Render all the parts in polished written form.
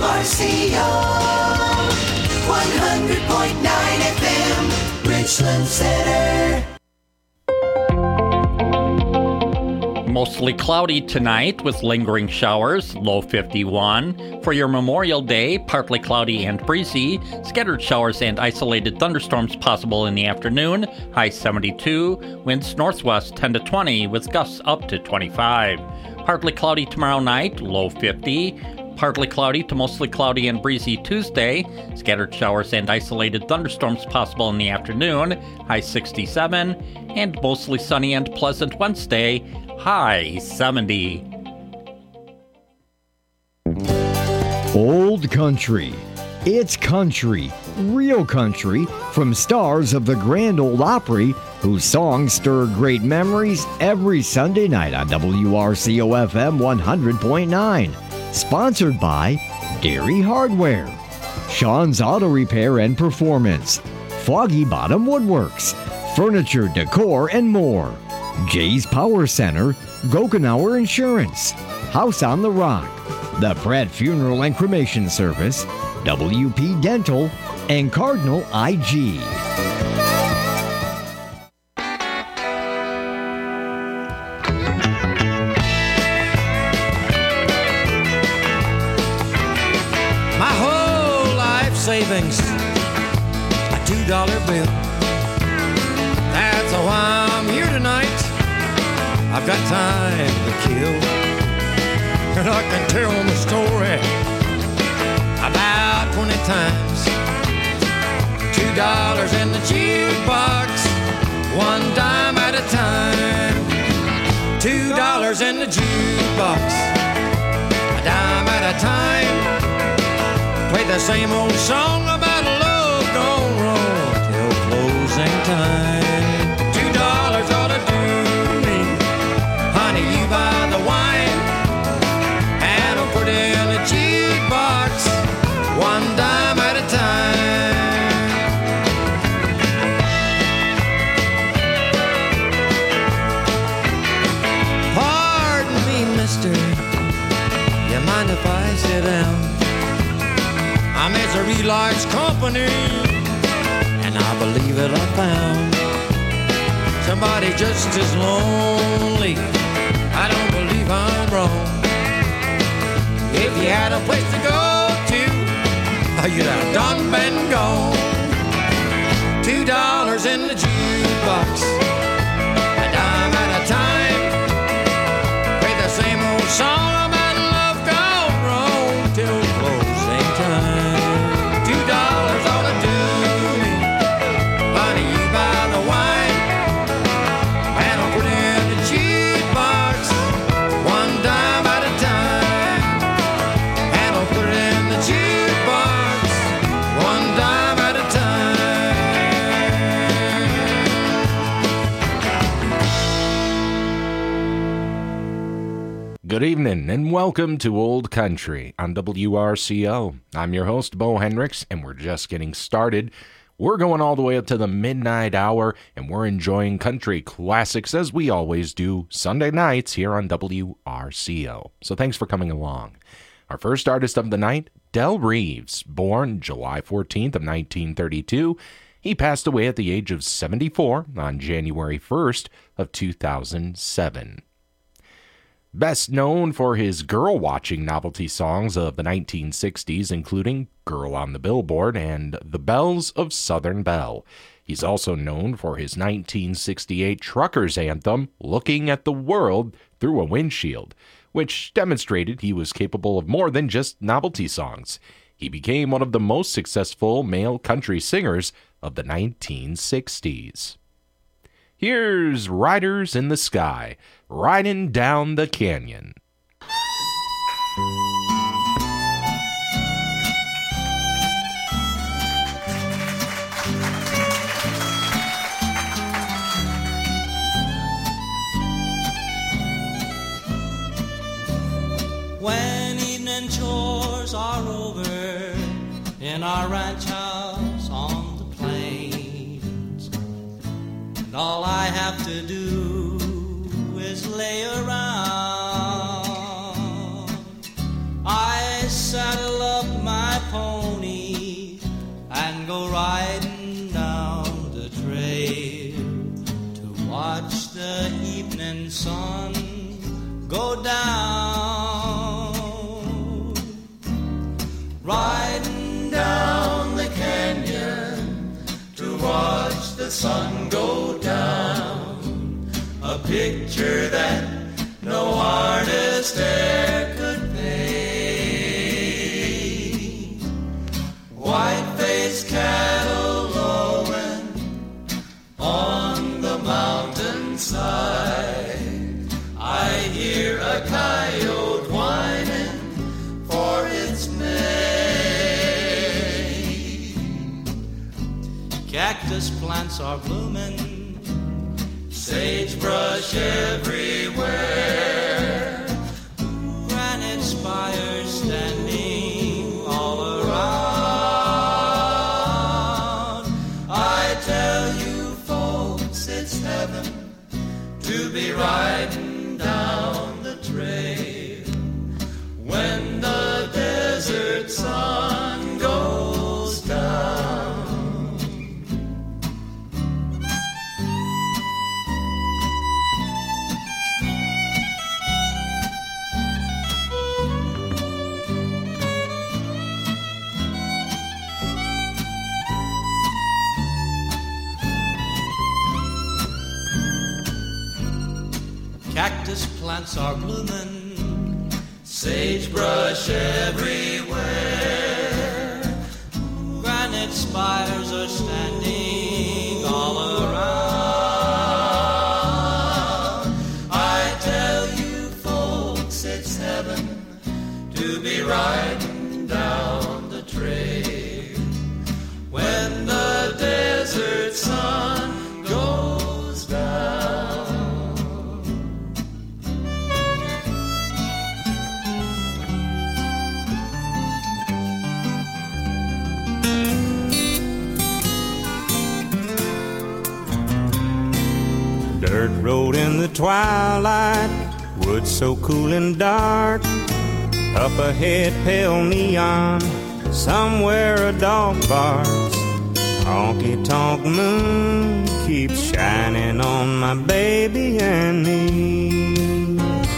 WRCO 100.9 FM, Richland Center. Mostly cloudy tonight with lingering showers, low 51. For your Memorial Day, partly cloudy and breezy. Scattered showers and isolated thunderstorms possible in the afternoon, high 72. Winds northwest 10 to 20 with gusts up to 25. Partly cloudy tomorrow night, low 50. Partly cloudy to mostly cloudy and breezy Tuesday. Scattered showers and isolated thunderstorms possible in the afternoon, high 67. And mostly sunny and pleasant Wednesday, high 70. Old Country. It's country, real country, from stars of the Grand Ole Opry, whose songs stir great memories every Sunday night on WRCO FM 100.9. Sponsored by Dairy Hardware, Sean's Auto Repair and Performance, Foggy Bottom Woodworks, Furniture, Decor, and more. Jay's Power Center, Gokenauer Insurance, House on the Rock, the Pratt Funeral and Cremation Service, WP Dental, and Cardinal IG. My whole life savings, a $2 bill. That's why I'm here tonight. I've got time to kill, and I can tell the story about 20 times. $2 in the jukebox, one dime at a time. $2 in the jukebox, a dime at a time. Play the same old song about love gone wrong till closing time. $2 ought to do me, honey, you buy the wine, and I'll put it in the jukebox, one dime at a time. Pardon me, mister, you mind if I sit down? I'm Misery Large Company, and I believe that I found somebody just as lonely. I don't believe I'm wrong. If you had a place to go to, you'd have done been gone. $2 in the jukebox, a dime at a time. Play the same old song about love gone wrong till closing time. $2 ought to do me, honey, you buy the wine, and I'll put it in the jukebox, one dime at a time. And I'll put it in the jukebox, one dime at a time. Good evening and welcome to Old Country on WRCO. I'm your host, Bo Hendricks, and we're just getting started. We're going all the way up to the midnight hour, and we're enjoying country classics as we always do Sunday nights here on WRCO. So thanks for coming along. Our first artist of the night, Del Reeves, born July 14th of 1932. He passed away at the age of 74 on January 1st of 2007. Best known for his girl-watching novelty songs of the 1960s, including Girl on the Billboard and The Bells of Southern Belle. He's also known for his 1968 truckers anthem, Looking at the World Through a Windshield, which demonstrated he was capable of more than just novelty songs. He became one of the most successful male country singers of the 1960s. Here's Riders in the Sky, Riding Down the Canyon. When evening chores are over in our ranch house on the plains, and all I have to do is lay around, I saddle up sun go down. Riding down the canyon to watch the sun go down. A picture that no artist e'er could paint. White-faced cattle lowing on the mountainside. I hear a coyote whining for its mate. Cactus plants are blooming, sagebrush everywhere, granite spires standing all around. I tell you folks, it's heaven to be riding down the trail when the desert sun goes down. Cactus plants are blooming, sagebrush everywhere, granite spires are standing all around. I tell you folks, it's heaven to be riding down the trail when the desert sun goes down. Dirt road in the twilight, woods so cool and dark. Up ahead, pale neon, somewhere a dog barks. Honky-tonk moon keeps shining on my baby and me.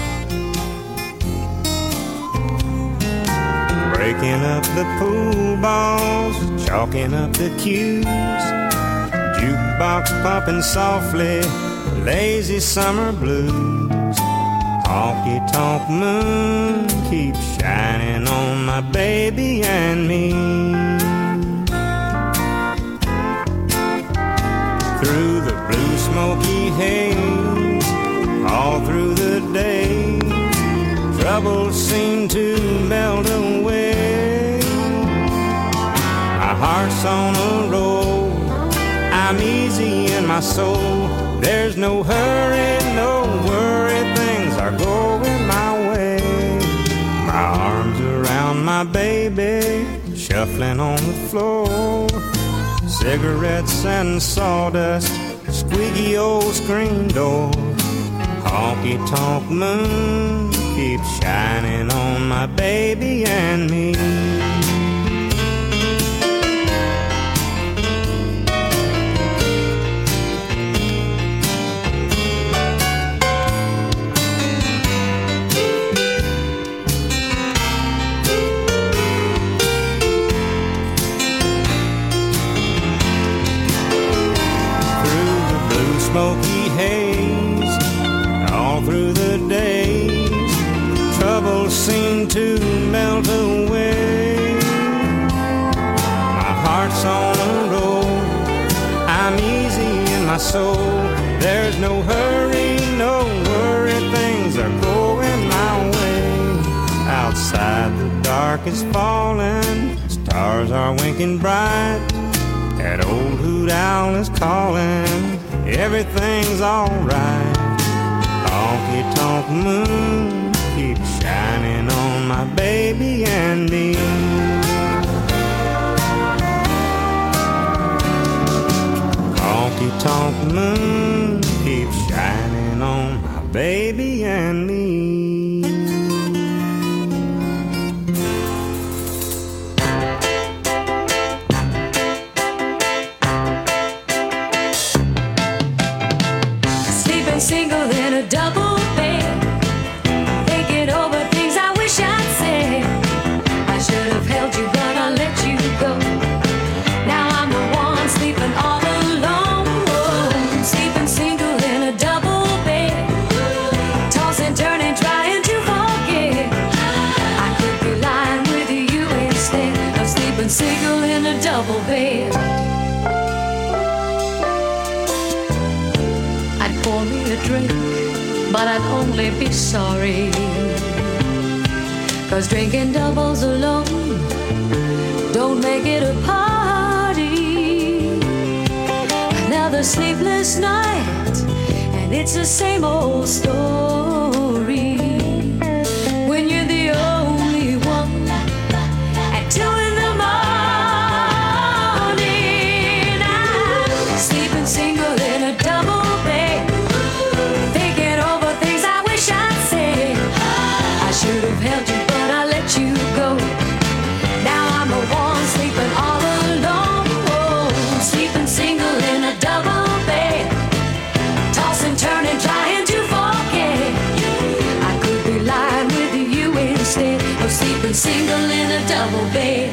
Breaking up the pool balls, chalking up the cues. Jukebox pumping softly, lazy summer blues. Honky-tonk moon keeps shining on my baby and me. Through the blue smoky haze, all through the day, troubles seem to melt away. My heart's on a roll, I'm easy in my soul. There's no hurry, no worry, things are going my way. My arms around my baby, shuffling on the floor. Cigarettes and sawdust, squeaky old screen door. Honky-tonk moon keeps shining on my baby and me. Smoky haze, all through the days, troubles seem to melt away. My heart's on a roll, I'm easy in my soul. There's no hurry, no worry, things are going my way. Outside the dark is falling, stars are winking bright. That old hoot owl is calling, everything's alright. Honky-tonk moon keeps shining on my baby and me. Honky-tonk moon keeps shining on my baby and me. Single in a double bed. only be sorry. 'Cause drinking doubles alone don't make it a party. Another sleepless night, and it's the same old story. When you're the only one at 2 in the morning, I'm sleeping single in a double bed, thinking over things I wish I'd said. I should have held you, but I let you go. Now I'm the one sleeping all alone, sleeping single in a double bed, tossing, turning, trying to forget. I could be lying with you instead of sleeping single in a double bed.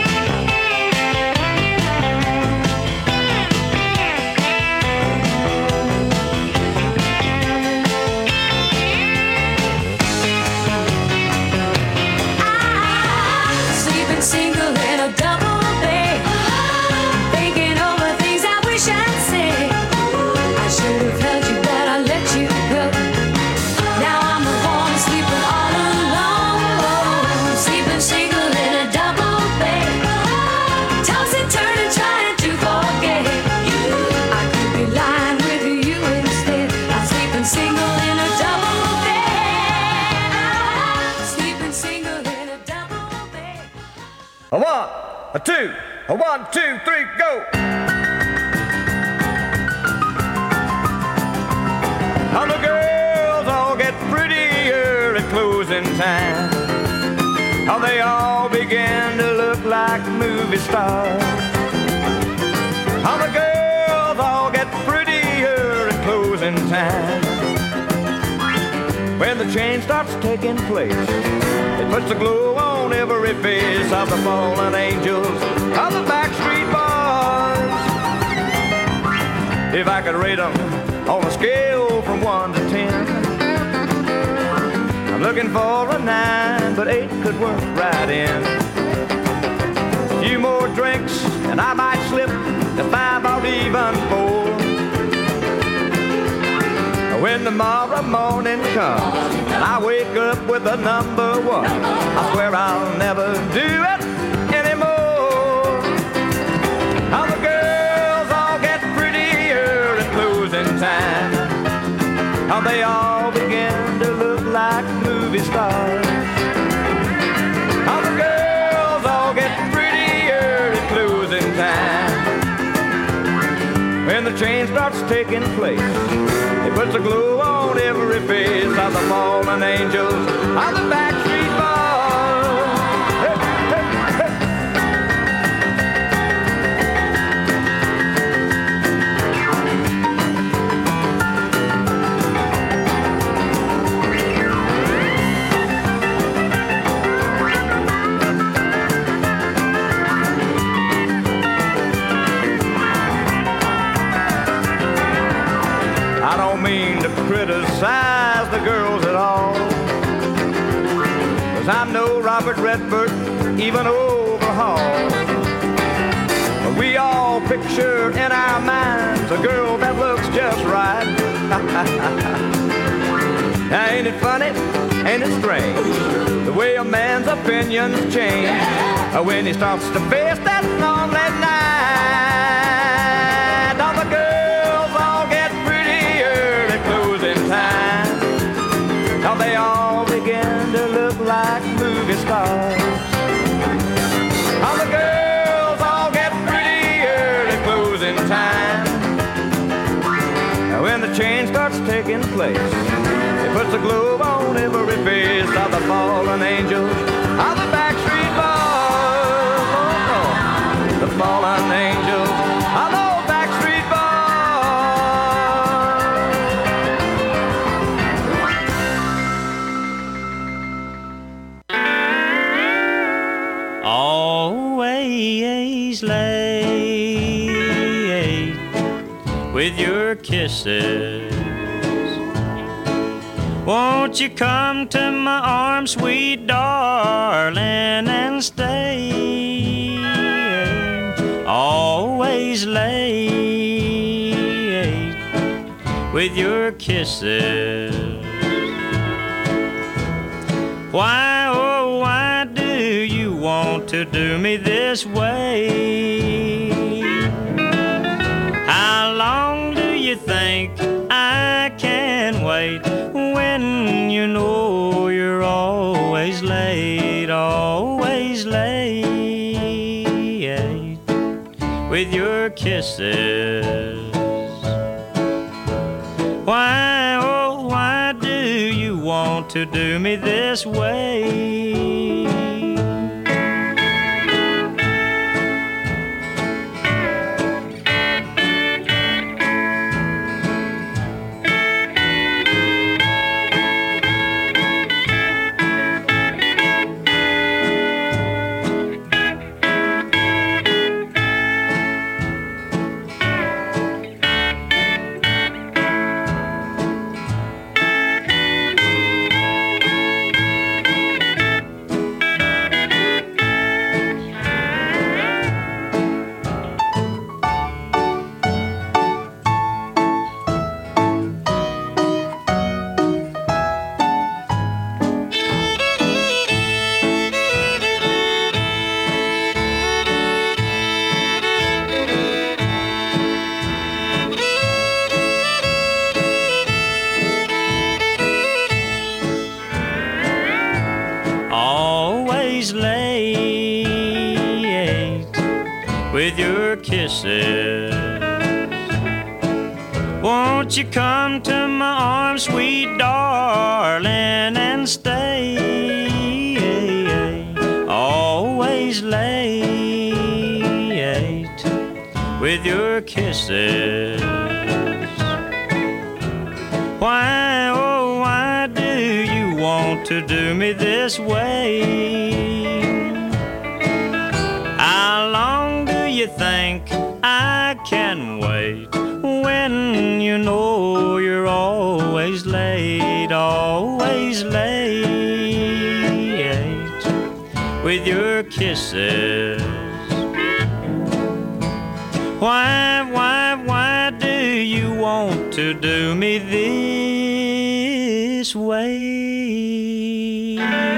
Sleeping single in a double bed, thinking over things I wish I'd said. I should have held you, but I let you go. Now I'm the one sleeping all alone, sleeping single in a double bed, tossing, turning, trying to forget. I could be lying with you instead. I'm sleeping single in a double bed. I'm sleeping single in a double bed. A 1, a 2, a 1, 2, 3, go. How the girls all get prettier at closing time. How they all begin to look like movie stars. How the girls all get prettier at closing time. When the change starts taking place, it puts a glow on every face of the fallen angels of the Backstreet Boys. If I could rate them on a scale from 1 to 10, I'm looking for a 9, but 8 could work right in. A few more drinks and I might slip to 5 or even 4. When tomorrow morning comes and I wake up with a number 1, I swear I'll never do it anymore. How the girls all get prettier at closing time. How they all begin to look like movie stars. How the girls all get prettier at closing time. When the change starts taking place, it puts a glow on every face of the fallen angels of the Backstreet Boys. Hey, hey, hey. I don't mean to criticize the girls at all, 'cause I'm no Robert Redford, even Overhaul. But we all picture in our minds a girl that looks just right. Now ain't it funny, ain't it strange, the way a man's opinions change when he starts to face that lonely night. All the girls all get prettier at closing time. Now they all begin to look like movie stars. All the girls all get prettier at closing time. Now when the change starts taking place, it puts a glow on every face of the fallen angels of the Backstreet Boys. Oh, oh. The fallen angels of the Backstreet Boys. Always late with your kisses. Won't you come to my arms, sweet darling, and stay? Always late with your kisses. Why, oh, why do you want to do me this way? How long do you think I can wait when you know you're always late with your kisses? Why, oh, why do you want to do me this way? Always late with your kisses. Won't you come to my arms, sweet darling, and stay? Always late with your kisses. Why, oh, why do you want to do me this way? How long do you think I can wait when you know you're always late with your kisses? Why do you want to do me this way?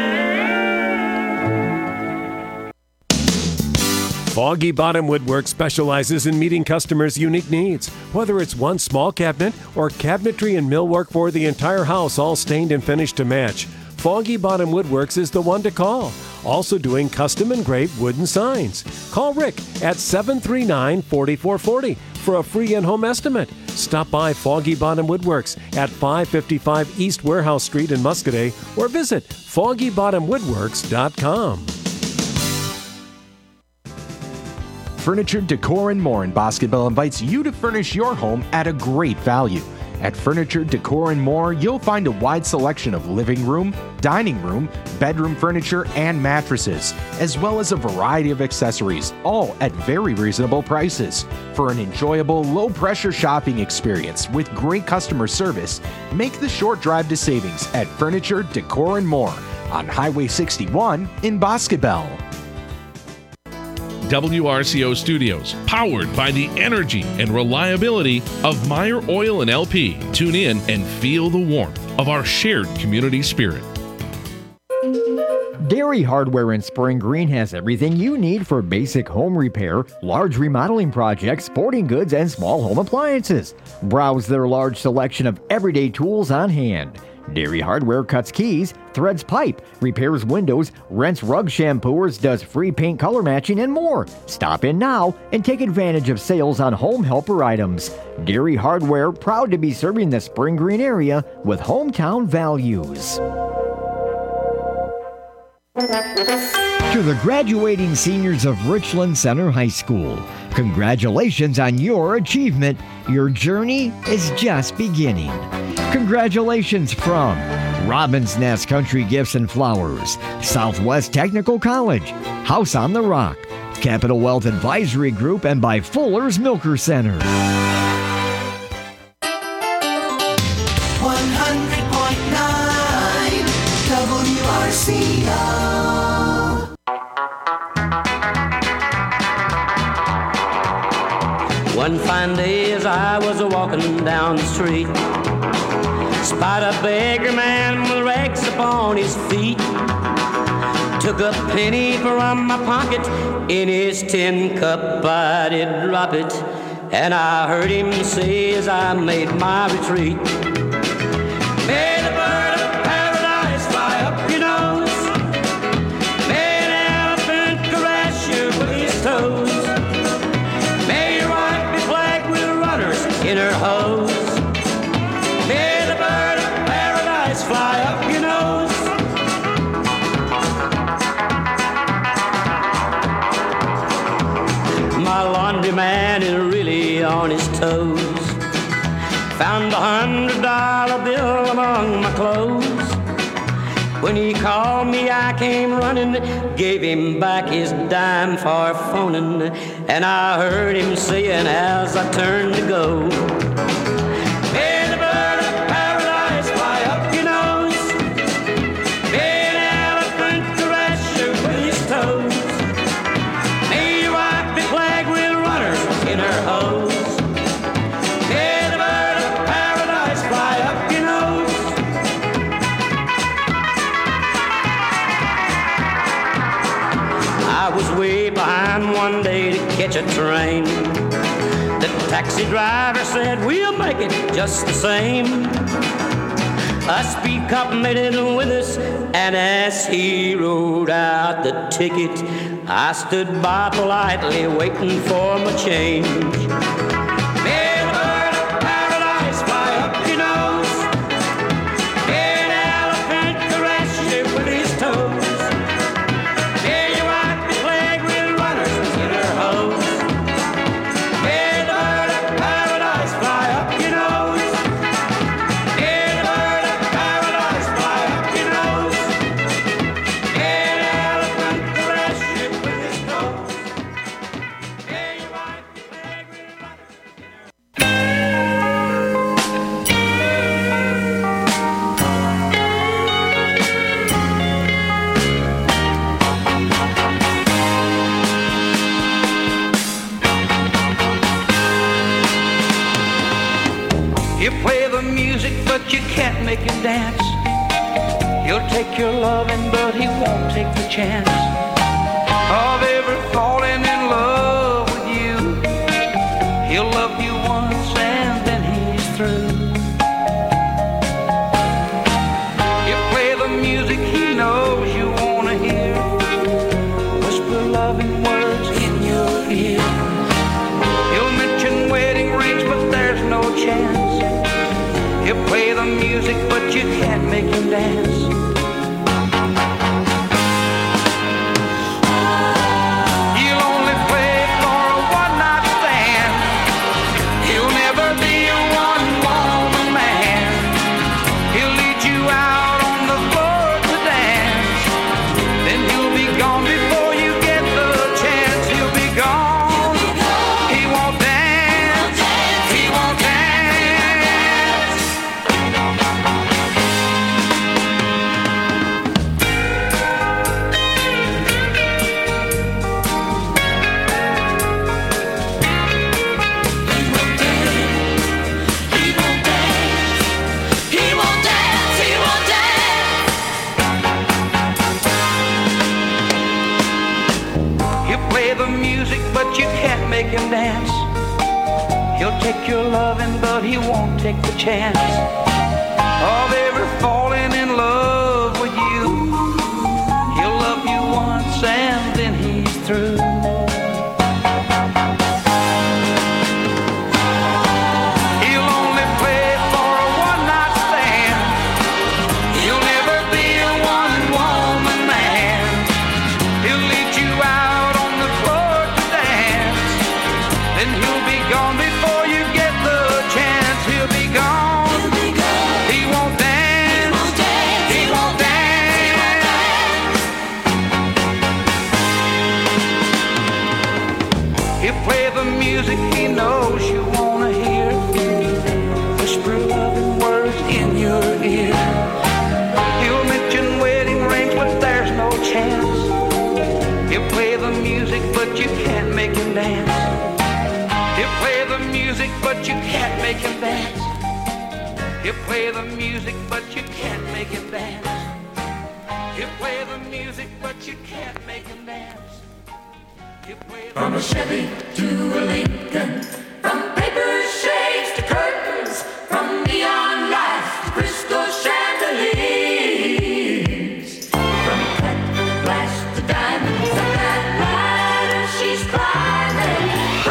Foggy Bottom Woodwork specializes in meeting customers' unique needs. Whether it's one small cabinet or cabinetry and millwork for the entire house, all stained and finished to match, Foggy Bottom Woodworks is the one to call. Also doing custom engraved wooden signs. Call Rick at 739-4440 for a free in-home estimate. Stop by Foggy Bottom Woodworks at 555 East Warehouse Street in Muscadet or visit foggybottomwoodworks.com. Furniture Decor and More in Bosqueville invites you to furnish your home at a great value. At Furniture Decor and More, you'll find a wide selection of living room, dining room, bedroom furniture, and mattresses, as well as a variety of accessories, all at very reasonable prices. For an enjoyable, low-pressure shopping experience with great customer service, make the short drive to savings at Furniture Decor and More on Highway 61 in Bosqueville. WRCO Studios, powered by the energy and reliability of Meyer Oil and LP. Tune in and feel the warmth of our shared community spirit. Dairy Hardware in Spring Green has everything you need for basic home repair, large remodeling projects, sporting goods, and small home appliances. Browse their large selection of everyday tools on hand. Dairy Hardware cuts keys, threads pipe, repairs windows, rents rug shampooers, does free paint color matching, and more. Stop in now and take advantage of sales on home helper items. Dairy Hardware, proud to be serving the Spring Green area with hometown values. To the graduating seniors of Richland Center High School, congratulations on your achievement. Your journey is just beginning. Congratulations from Robin's Nest Country Gifts and Flowers, Southwest Technical College, House on the Rock, Capital Wealth Advisory Group, and by Fuller's Milker Center. 100.9 WRCO. One fine day as I was a-walking down the street, spied a beggar man with rags upon on his feet. Took a penny from my pocket, in his tin cup I did drop it, and I heard him say as I made my retreat, may the bird of paradise fly up your nose, may an elephant caress you with his toes, may your wife be flagged with runners in her hose, may the bird of paradise fly up your nose. My laundryman is really on his toes. Found $100 bill among my clothes. When he called me, I came running, gave him back his dime for phoning, and I heard him saying as I turned to go, may the bird of paradise fly up your nose, may an elephant caress you with his toes, may your wife be flagged with runners in her hose, may the bird of paradise fly up your nose. I was way behind one day to catch a train. The taxi driver said, we'll make it just the same. A speed cop made it with us, and as he wrote out the ticket, I stood by politely waiting for my change. May the bird of paradise fly up your nose, may an elephant caress you with his toes, may your wife be plagued with runners in her hose, may the bird of paradise fly up your nose, may the bird of paradise fly up your nose, may an elephant caress you with his toes, may your wife be plagued with runners in her You play the music, but you can't make him dance. He'll take your loving, but he won't take the chance of ever falling in love with you. He'll love you once and then he's through. You play the music he knows you wanna hear, whisper loving words in your ear. He'll mention wedding rings, but there's no chance. He'll play the music, but you can't make him dance. He'll only play for a one-night stand. He'll never be a one-woman man. He'll lead you out on the floor to dance. Then he'll be gone before you get the chance. He'll be gone. He won't dance. He won't dance. He'll play the music, but you can't make him dance. He'll take your loving, but he won't take the chance of ever falling in love with you. He'll love you once and then he's through. He'll only play for a one-night stand. He'll never be a one-woman man. He'll lead you out on the floor to dance. Then he'll be gone before you get the chance. He'll be gone. He won't dance. He won't dance. He'll play the music he knows you wanna hear, whisper loving words in your ear. He'll mention wedding rings, but there's no chance. He'll play the music, but you can't make him dance. He'll play the music, but you can't make him dance. He'll play the music, but you can't make him dance. You play the music, but you can't make them dance. You play the From a Chevy to a Lincoln, from paper shades to curtains, from neon lights to crystal chandeliers, from cut glass to diamonds, on that ladder she's climbing,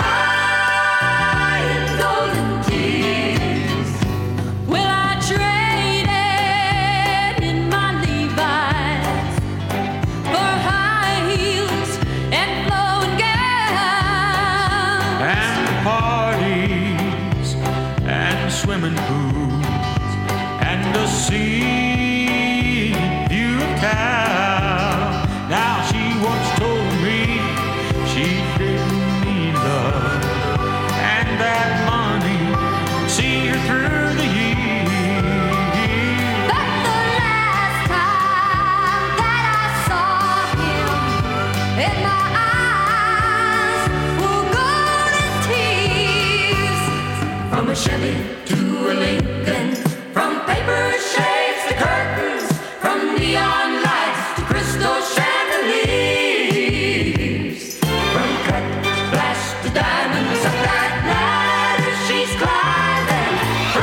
crying golden tears. Well, I traded in my Levi's for high heels and flowing gowns. And parties and swimming pools and a sea view town. Now she once told me she didn't need love, and that money see her through the years. But the last time that I saw him, in my eyes were golden tears. From a Chevy to a Lincoln, from paper shades to curtains, from neon lights to crystal chandeliers, from cut glass to diamonds, up that ladder she's climbing,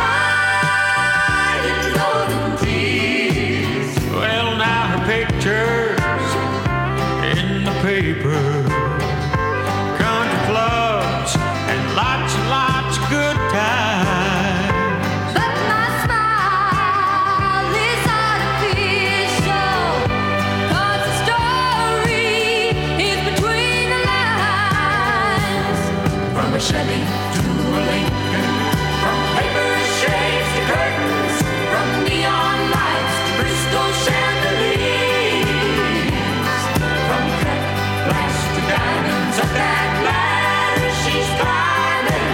crying golden tears. Well, now her pictures in the paper, country clubs and lots of good times. But my smile is artificial, 'cause the story is between the lines. From a Chevy to a Lincoln, from paper shades to curtains, from neon lights to crystal chandeliers, from cut glass to diamonds, up that ladder she's climbing,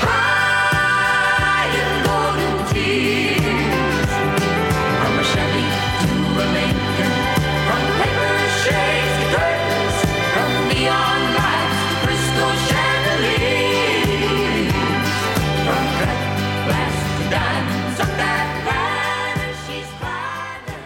crying golden tears. From a Chevy to a Lincoln, from paper shades to curtains, from neon lights to crystal chandeliers, from cut glass to diamonds, up that ladder she's climbing.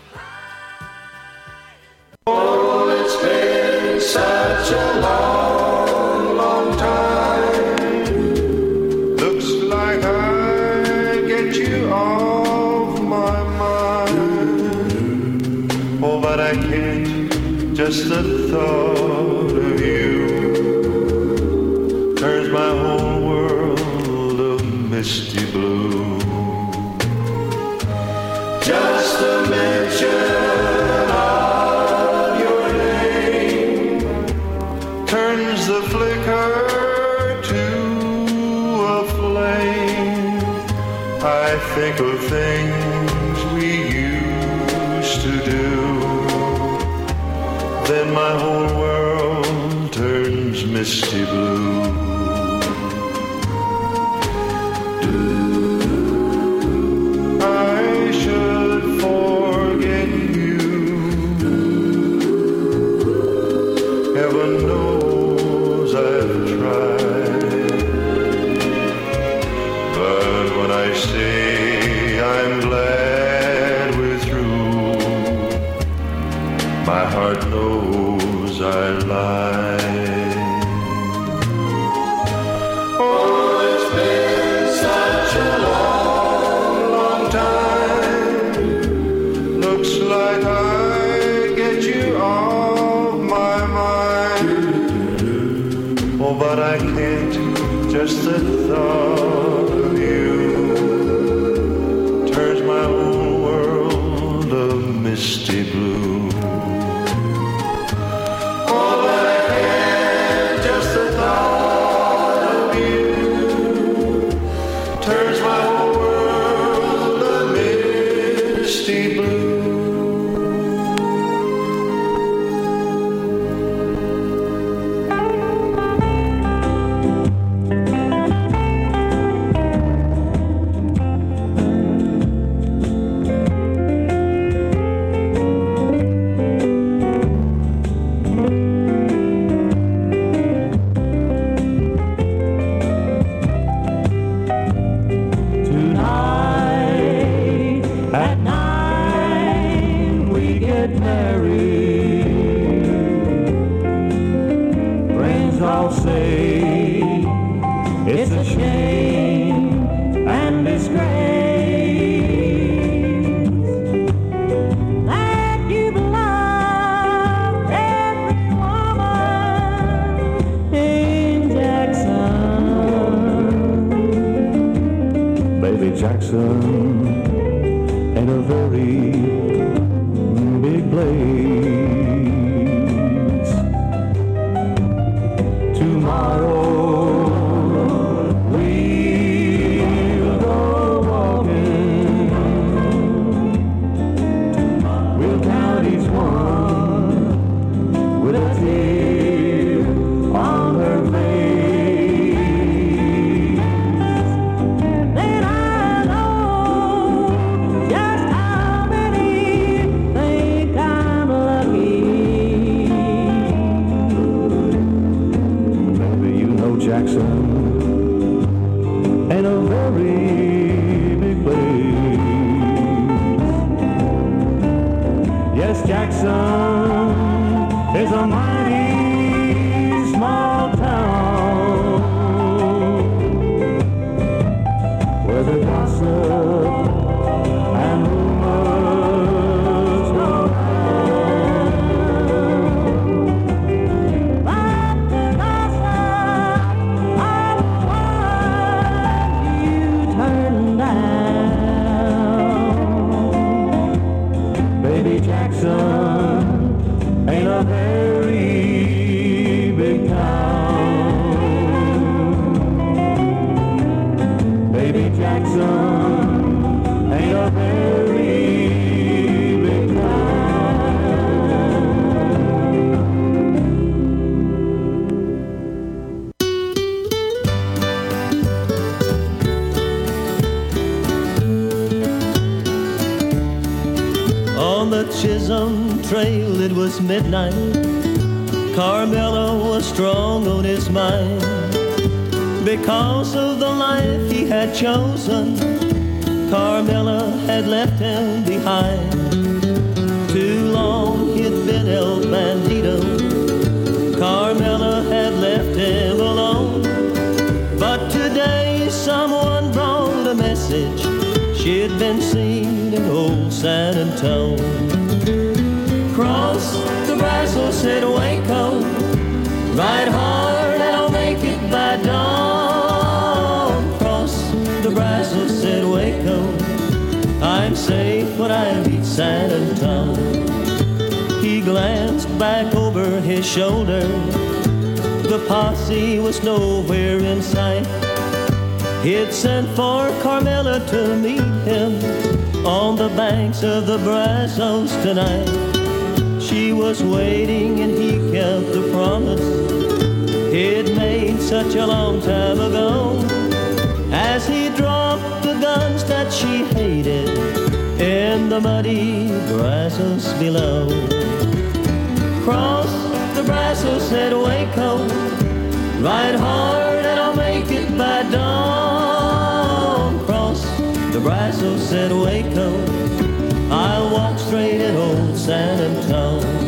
Oh, it's been such a long, long time. Looks like I get you off my mind. Oh, but I can't, just the thought of you turns my whole world a misty blue. Just a mention of your name turns the flicker to a flame. I think of things we used to do, then my whole world turns misty blue. I should forget you. Heaven knows I've tried. But when I say I'm glad we're through, my heart knows I lied. Oh, it's been such a long, long time. Looks like I get you off my mind. Oh, but I can't, just the thought of you turns my whole world a misty blue. Oh, but I can't, just the thought of you turns my whole world a misty blue. get married. Friends all say it's a shame and disgrace that you've loved every woman in Jackson. Baby, Jackson ain't a very big place. Tomorrow we'll go walking. We'll count each one with a tear on her face. Then I know just how many think I'm lucky. Maybe you know Jackson ain't a very big place. Yes, Jackson is a mighty small town where the gossip and rumors go round. But the gossip of one you turn down. Baby, Jackson ain't a very big town. Baby, Jackson ain't a very big On the Chisholm Trail it was midnight. Carmela was strong on his mind. Because of the life he had chosen, Carmela had left him behind. Too long he'd been El Bandito. Carmela had left him alone. But today someone brought a message. She'd been seen in old San Antone. Cross the Brazos, said Waco. Ride hard and I'll make it by dawn. Cross the Brazos, said Waco. I'm safe when I reach San Antone. He glanced back over his shoulder. The posse was nowhere in sight. He'd sent for Carmela to meet him on the banks of the Brazos tonight. She was waiting and he kept the promise he'd made such a long time ago. As he dropped the guns that she hated in the muddy Brazos below. Cross the Brazos, said Waco. Ride hard and I'll make it by dawn. Cross the Brazos, said Waco. I'll walk straight at old San Antone.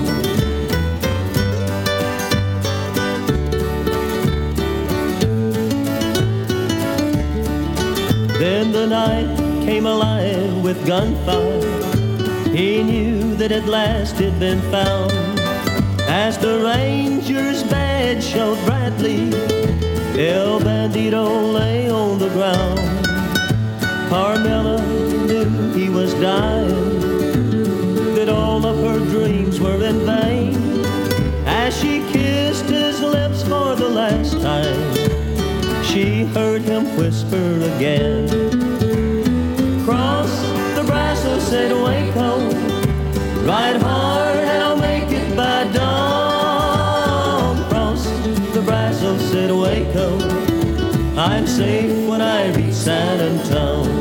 Then the night came alive with gunfire. He knew that at last he'd been found. As the ranger's badge showed brightly, El Bandito lay on the ground. Carmela knew he was dying, that all of her dreams were in vain. As she kissed his lips for the last time, she heard him whisper again. Cross the Brazos, said Waco. Ride hard and I'll make it by dawn. Cross the Brazos, said Waco. I'm safe when I reach San Antone.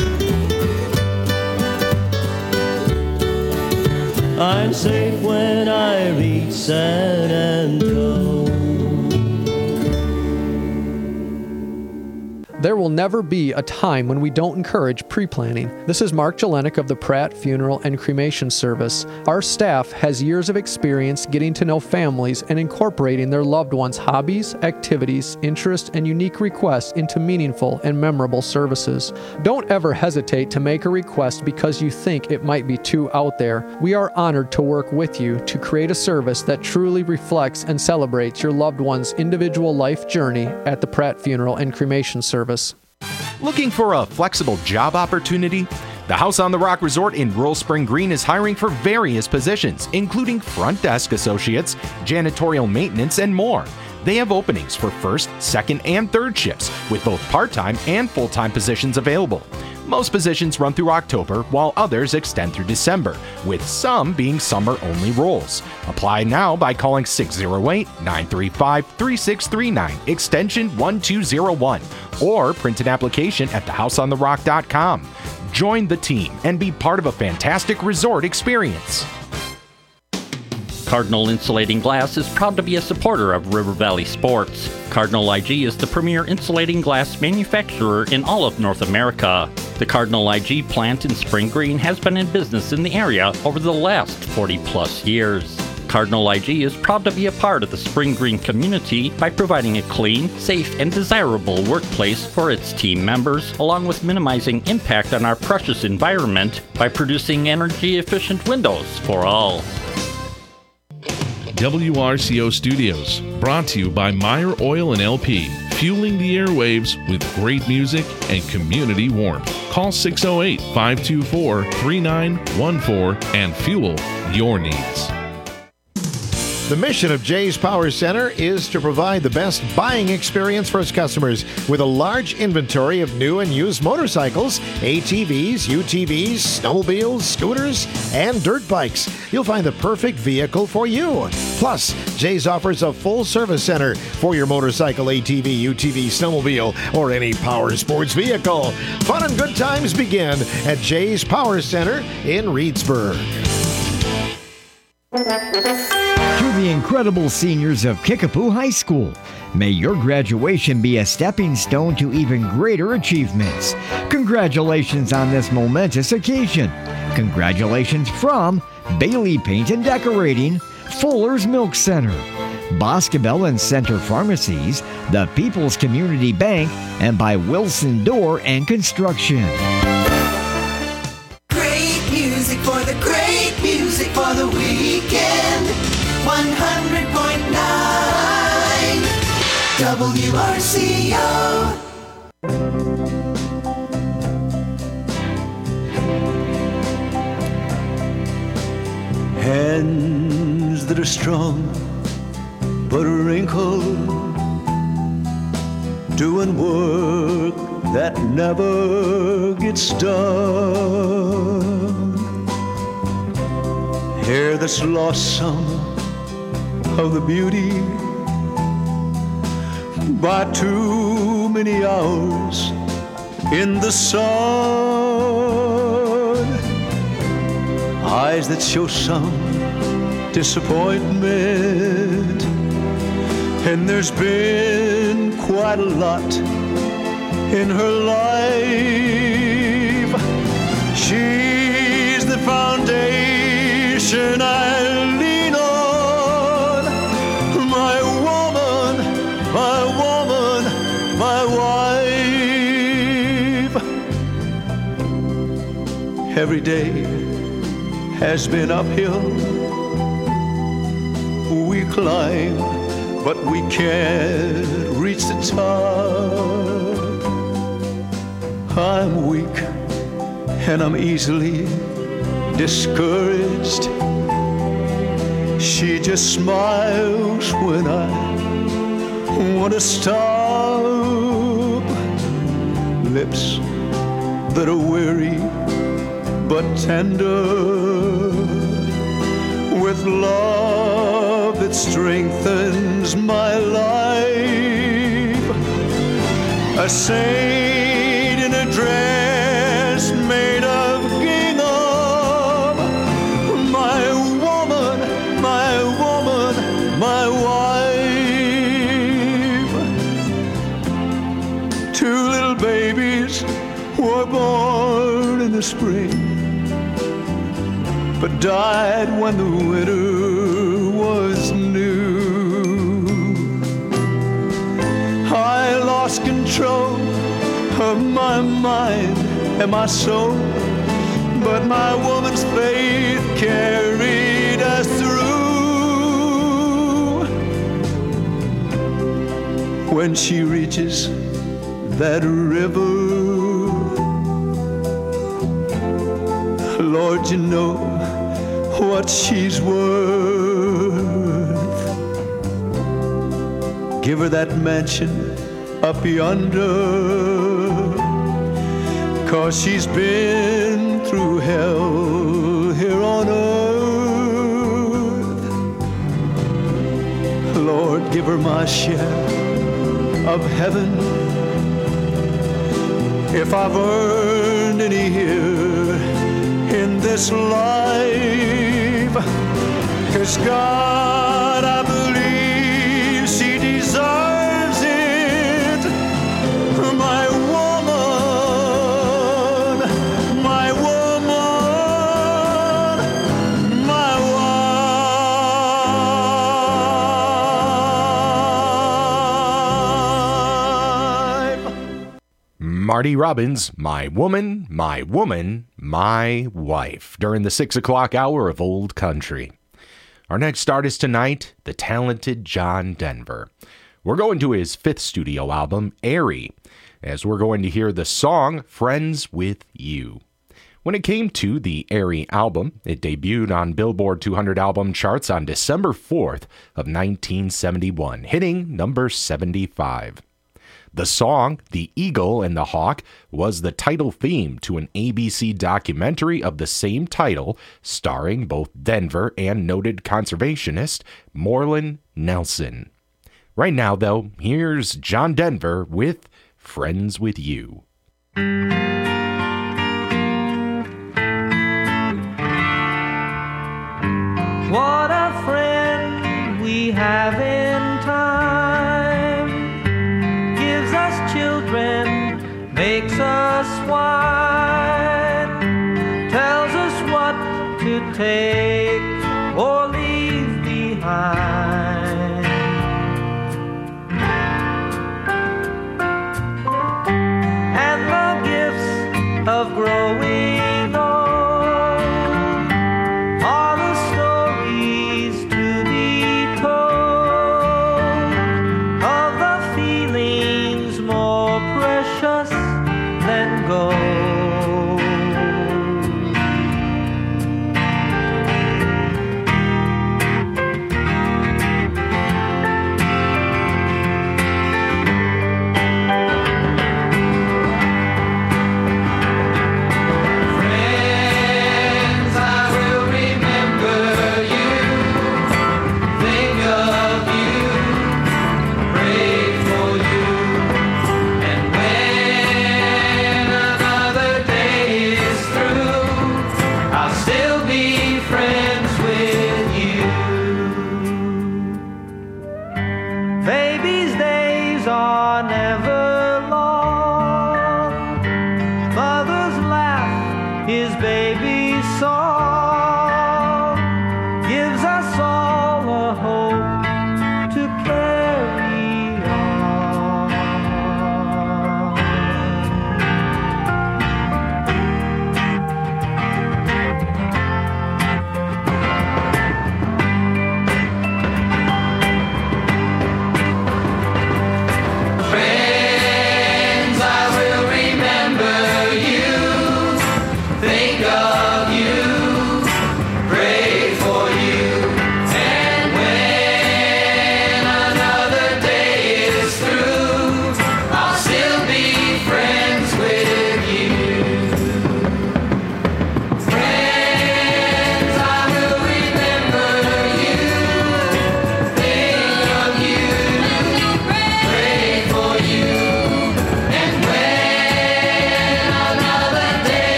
I'm safe when I reach San Antone. There will never be a time when we don't encourage pre-planning. This is Mark Jelenic of the Pratt Funeral and Cremation Service. Our staff has years of experience getting to know families and incorporating their loved ones' hobbies, activities, interests, and unique requests into meaningful and memorable services. Don't ever hesitate to make a request because you think it might be too out there. We are honored to work with you to create a service that truly reflects and celebrates your loved one's individual life journey at the Pratt Funeral and Cremation Service. Looking for a flexible job opportunity? The House on the Rock Resort in Rural Spring Green is hiring for various positions, including front desk associates, janitorial maintenance, and more. They have openings for first, second, and third shifts, with both part-time and full-time positions available. Most positions run through October, while others extend through December, with some being summer-only roles. Apply now by calling 608-935-3639, extension 1201, or print an application at thehouseontherock.com. Join the team and be part of a fantastic resort experience. Cardinal Insulating Glass is proud to be a supporter of River Valley Sports. Cardinal IG is the premier insulating glass manufacturer in all of North America. The Cardinal IG plant in Spring Green has been in business in the area over the last 40-plus years. Cardinal IG is proud to be a part of the Spring Green community by providing a clean, safe, and desirable workplace for its team members, along with minimizing impact on our precious environment by producing energy-efficient windows for all. WRCO Studios, brought to you by Meyer Oil and LP, fueling the airwaves with great music and community warmth. Call 608-524-3914 and fuel your needs. The mission of Jay's Power Center is to provide the best buying experience for its customers with a large inventory of new and used motorcycles, ATVs, UTVs, snowmobiles, scooters, and dirt bikes. You'll find the perfect vehicle for you. Plus, Jay's offers a full service center for your motorcycle, ATV, UTV, snowmobile, or any power sports vehicle. Fun and good times begin at Jay's Power Center in Reedsburg. To the incredible seniors of Kickapoo High School, may your graduation be a stepping stone to even greater achievements. Congratulations on this momentous occasion. Congratulations from Bailey Paint and Decorating, Fuller's Milk Center, Boscobel and Center Pharmacies, the People's Community Bank, and by Wilson Door and Construction. Great music for the great music for the weekend. 100.9 WRCO. Hands that are strong but wrinkled, doing work that never gets done. Hair that's lost some of the beauty by too many hours in the sun. Eyes that show some disappointment, and there's been quite a lot in her life. She's the foundation I lean on, my woman, my woman, my wife. Every day has been uphill. We climb, but we can't reach the top. I'm weak and I'm easily discouraged. She just smiles when I want to stop. Lips that are weary but tender, with love that strengthens my life. A saint in a dress made of gingham, my woman, my woman, my wife. Two little the spring, but died when the winter was new. I lost control of my mind and my soul, but my woman's faith carried us through. When she reaches that river, Lord, you know what she's worth. Give her that mansion up yonder, 'cause she's been through hell here on earth. Lord, give her my share of heaven, if I've earned any here in this life. 'Cause God, I believe she deserves it. My woman, my woman, my wife. Marty Robbins, My Woman, My Woman, My Wife, during the 6 o'clock hour of Old Country. Our next artist tonight, the talented John Denver. We're going to his 5th studio album, Airy, as we're going to hear the song Friends with You. When it came to the Airy album, it debuted on Billboard 200 album charts on December 4th of 1971, hitting number 75. The song, The Eagle and the Hawk, was the title theme to an ABC documentary of the same title, starring both Denver and noted conservationist Moreland Nelson. Right now, though, here's John Denver with Friends with You. What a friend we have in time, gives us children, makes us wise, tells us what to take or leave behind. And the gifts of growing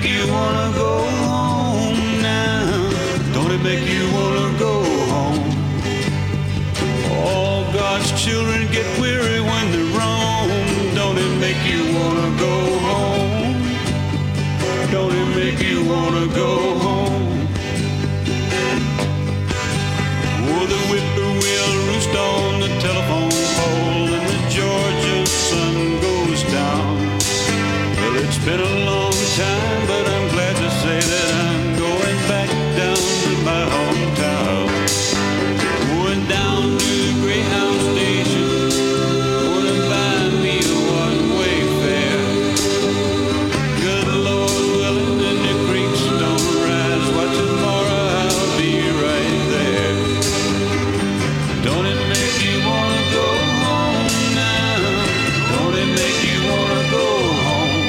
make you wanna go home now? Don't it make you wanna go home? All God's children get weary when they roam. Don't it make you wanna go home? Don't it make you wanna go home? Oh, the whippoorwill roost on the telephone pole and the Georgia sun goes down. Well, it's been a long time, but I'm glad to say that I'm going back down to my hometown. Going down to the Greyhound station, gonna buy me a one-way fare. Good Lord willing, and the creeks don't rise. Why, tomorrow I'll be right there. Don't it make you wanna go home now? Don't it make you wanna go home?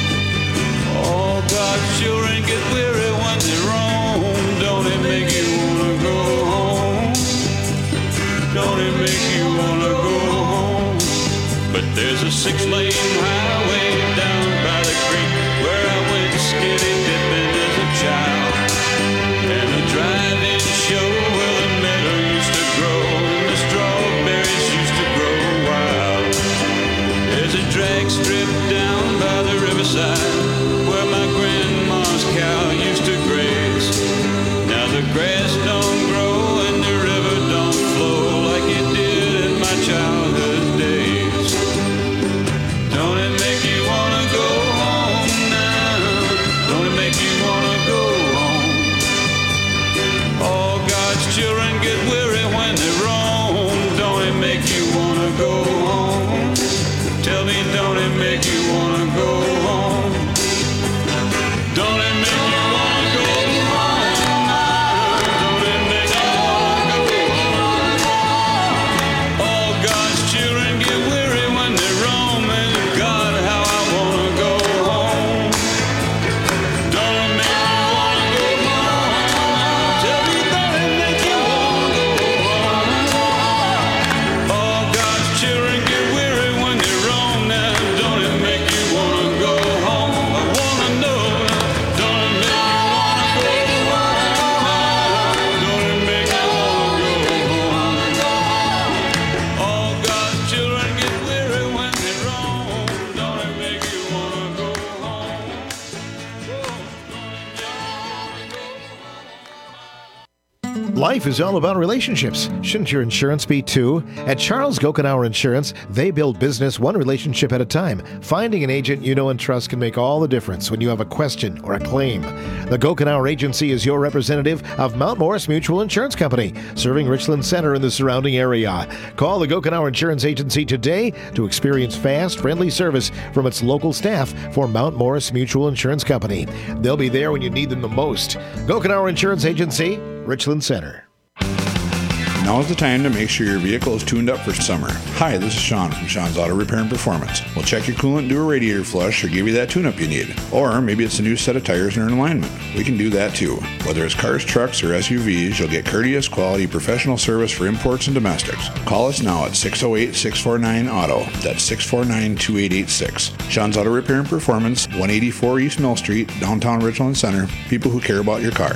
All God's children get weary when they roam. Don't it make you wanna go home? Don't it make you wanna go home? But there's a 6-lane highway down by the creek where I went skinny dipping as a child. And a drive-in show where the meadow used to grow and the strawberries used to grow wild. There's a drag strip down by the riverside where my grandma's cow used to graze. Now the grass don't grow and the river don't flow like it did in my childhood days. Don't it make you wanna go home now? Don't it make you wanna go home? All God's children get weary when they roam. Don't it make you wanna go home? Tell me, don't it make you wanna go home? Don't it make you wanna go home? Don't it make you wanna go home? All God's children get weary when they roam, and God, how I wanna go home. Don't it make you wanna go home? Tell me, don't it make you wanna go home? All God's children get weary when they roam. Now, don't it make you wanna go home? I wanna know. Don't it make you wanna go home? Don't it make you wanna go home? All God's children get weary when they roam. Don't it make you wanna go home? Life is all about relationships. Shouldn't your insurance be too? At Charles Gokenauer Insurance, they build business one relationship at a time. Finding an agent you know and trust can make all the difference when you have a question or a claim. The Gokenauer Agency is your representative of Mount Morris Mutual Insurance Company, serving Richland Center and the surrounding area. Call the Gokenauer Insurance Agency today to experience fast, friendly service from its local staff for Mount Morris Mutual Insurance Company. They'll be there when you need them the most. Gokenauer Insurance Agency, Richland Center. Now's the time to make sure your vehicle is tuned up for summer. Hi, this is Sean from Sean's Auto Repair and Performance. We'll check your coolant, do a radiator flush, or give you that tune-up you need. Or maybe it's a new set of tires and an alignment. We can do that too. Whether it's cars, trucks, or SUVs, you'll get courteous, quality, professional service for imports and domestics. Call us now at 608-649-AUTO. That's 649-2886. Sean's Auto Repair and Performance, 184 East Mill Street, downtown Richland Center. People who care about your car.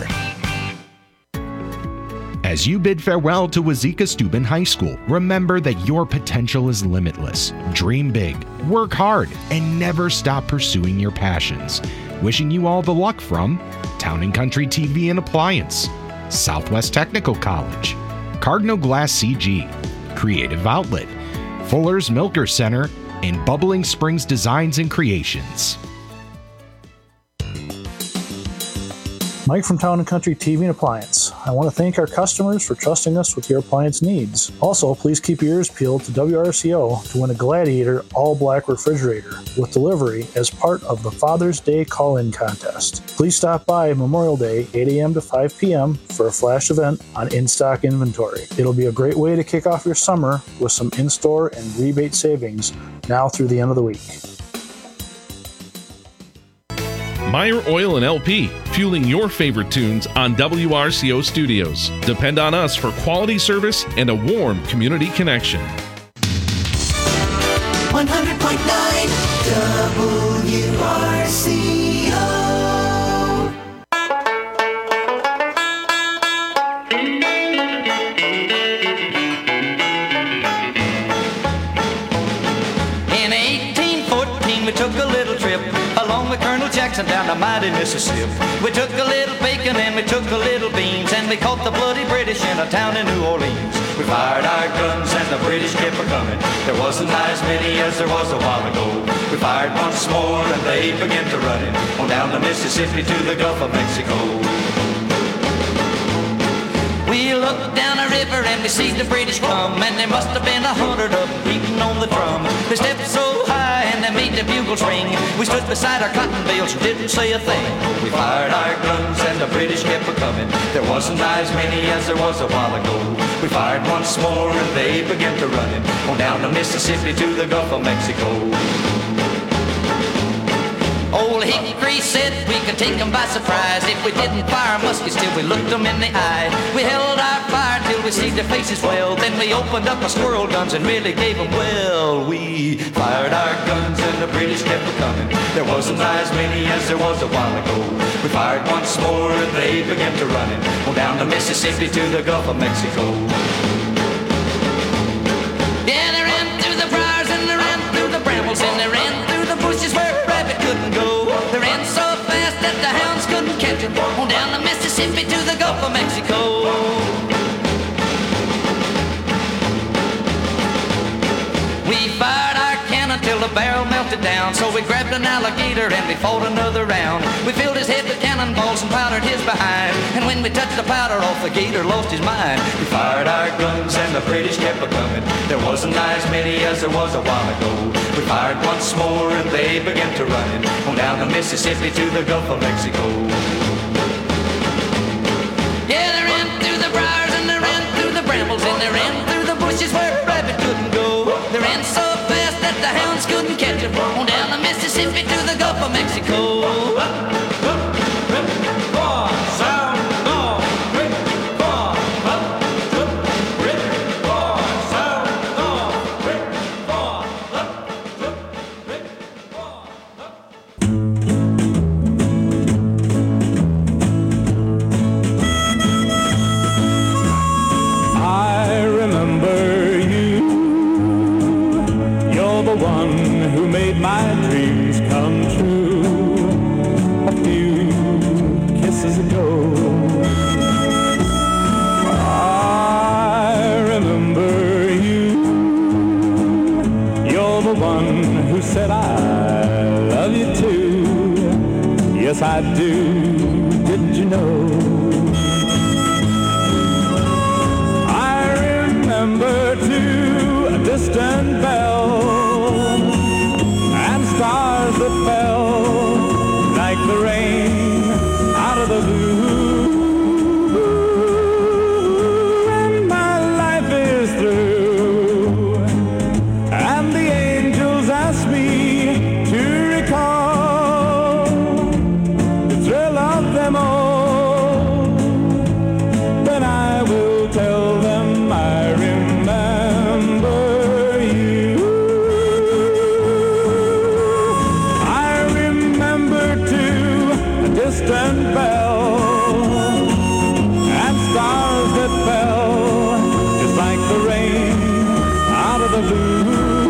As you bid farewell to Wazeeka Steuben High School, remember that your potential is limitless. Dream big, work hard, and never stop pursuing your passions. Wishing you all the luck from Town & Country TV and Appliance, Southwest Technical College, Cardinal Glass CG, Creative Outlet, Fuller's Milker Center, and Bubbling Springs Designs and Creations. Mike from Town & Country TV and Appliance. I want to thank our customers for trusting us with your appliance needs. Also, please keep your ears peeled to WRCO to win a Gladiator all-black refrigerator with delivery as part of the Father's Day call-in contest. Please stop by Memorial Day, 8 a.m. to 5 p.m. for a flash event on in-stock inventory. It'll be a great way to kick off your summer with some in-store and rebate savings now through the end of the week. Meyer Oil and LP, fueling your favorite tunes on WRCO Studios. Depend on us for quality service and a warm community connection. 100.9 WRCO. we took a little trip along with Colonel Jackson down the mighty Mississippi. We took a little bacon and we took a little beans, and we caught the bloody British in a town in New Orleans. We fired our guns and the British kept a-coming. There wasn't as many as there was a while ago. We fired once more and they began to running on down the Mississippi to the Gulf of Mexico. We looked down the river and we see the British come, and there must have been 100 of them beating on the drum. They stepped so high and they made the bugles ring. We stood beside our cotton bales and didn't say a thing. We fired our guns and the British kept a-coming. There wasn't as many as there was a while ago. We fired once more and they began to running on down the Mississippi to the Gulf of Mexico. Old Hickory said we could take them by surprise if we didn't fire muskets till we looked them in the eye. We held our fire till we see their faces well, then we opened up our squirrel guns and really gave them well. We fired our guns and the British kept a-coming. There wasn't as many as there was a while ago. We fired once more and they began to running on down the Mississippi to the Gulf of Mexico. Yeah, they ran through the briars and they ran through the brambles and they ran through the bushes where a rabbit couldn't go. They ran so fast that the hounds couldn't catch them on down the Mississippi to the Gulf of Mexico. We fired our cannon till the barrel melted down, so we grabbed an alligator and we fought another round. We filled his head with cannonballs and powdered his behind, and when we touched the powder off, the gator lost his mind. We fired our guns and the British kept a-coming. There wasn't as many as there was a while ago. We fired once more and they began to running on down the Mississippi to the Gulf of Mexico. Yeah, they ran through the briars and they ran through the brambles and they ran through the bushes where a rabbit couldn't go. They ran so fast that the hounds couldn't catch them on down the Mississippi to the Gulf of Mexico. Yes, I do. Didn't you know? I remember too a distant bell and stars that fell like the rain out of the blue. And my life is through, and the angels ask me to recall the thrill of them all. Then I will tell them I remember you. I remember too a distant bell and stars that fell just like the rain out of the blue.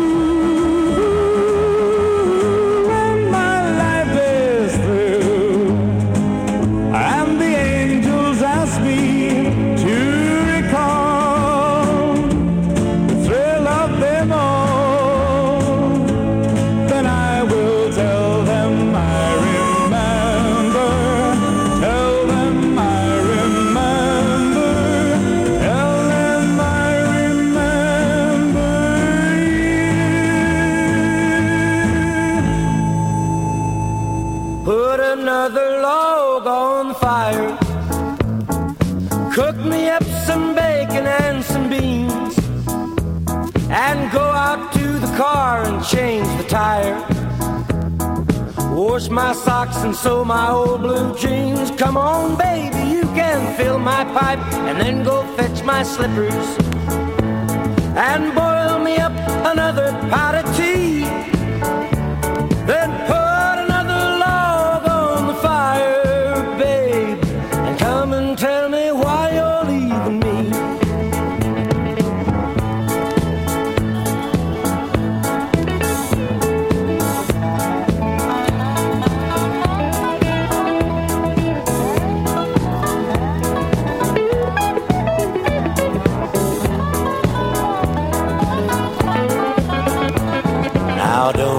And my life is through, and the angels ask me to recall the thrill of them all. Then I will tell them I remember, tell them I remember, tell them I remember you. Put another log on the fire, cook me up some bacon and some beans, and go out to the car and change the tire. Wash my socks and sew my old blue jeans. Come on, baby, you can fill my pipe, and then go fetch my slippers and boil me up another pot of tea. Then put another log on the fire, babe, and come and tell me why you're leaving me.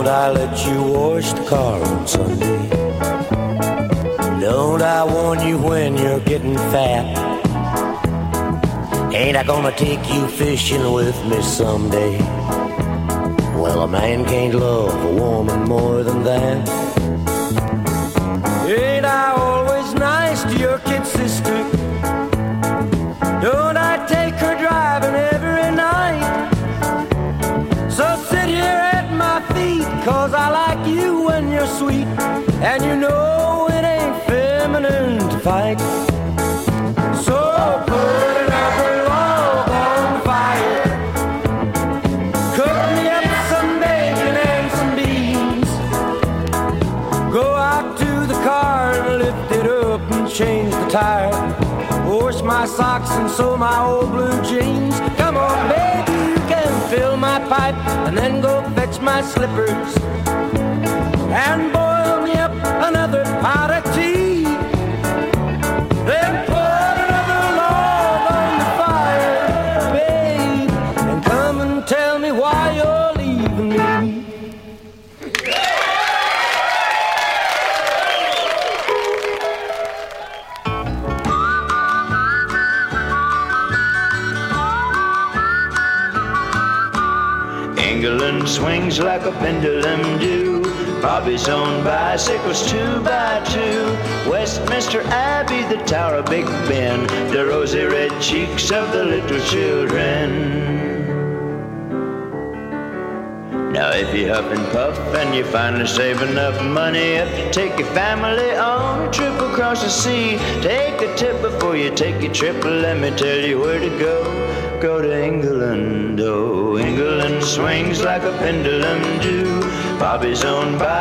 I let you wash the car on Sunday? Don't I warn you when you're getting fat? Ain't I gonna take you fishing with me someday? Well, a man can't love a woman more than that. Ain't I always nice to your kid sister? Don't I take her driving every night? So sit here at my feet, 'cause I like you when you're sweet, and you know it ain't feminine to fight. So put another log on the fire, cook me up some bacon and some beans, go out to the car and lift it up and change the tire, wash my socks and sew my old blue jeans. Come on, baby, you can fill my pipe and then go fetch my slippers and boil me up another pot of tea. Then put another log on the fire, babe, and come and tell me why you're leaving me. England swings like a pendulum do. Bobby's own bicycles 2x2. Westminster Abbey, the Tower of Big Ben, the rosy red cheeks of the little children. Now if you huff and puff and you finally save enough money up to take your family on a trip across the sea, take a tip before you take your trip. Let me tell you where to go. Go to England, oh, England swings like a pendulum do. Bobby's own